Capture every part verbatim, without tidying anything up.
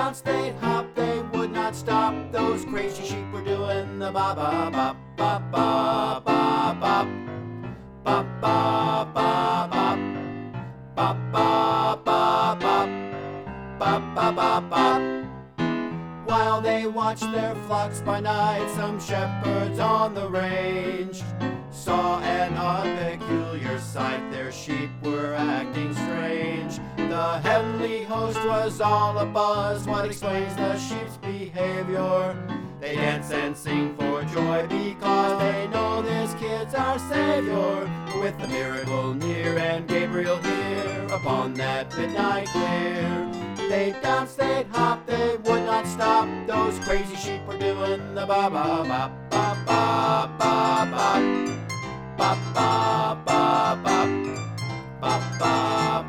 bounced, they'd hop, they would not stop. Those crazy sheep were doing the ba ba ba ba ba ba ba ba ba ba ba ba ba ba ba ba ba ba. While they watched their flocks by night, some shepherds on the range saw an odd peculiar sight. Their sheep were acting strange. The heavenly host was all abuzz. What explains the sheep's behavior? They dance and sing for joy because they know this kid's our Savior. With the miracle near and Gabriel here upon that midnight clear, they'd bounce, they'd hop, they would not stop. Those crazy sheep were doing the ba ba ba ba ba ba ba ba ba ba ba ba ba ba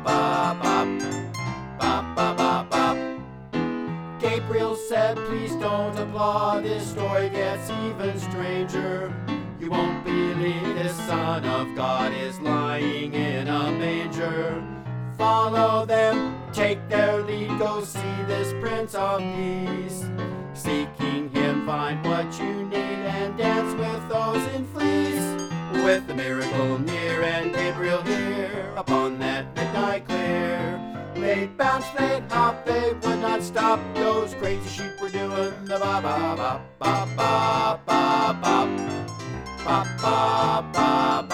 ba ba ba ba. Gabriel said, please don't applaud, this story gets even stranger. You won't believe this Son of God is lying in a manger. Follow them, take their lead, go see this Prince of Peace. Seeking him, find what you need and dance with those in fleece. With the miracle near and Gabriel here upon that midnight clear, they'd bounce, they'd hop, they would not stop. Those crazy sheep were doing the ba ba ba ba ba ba ba ba ba ba ba.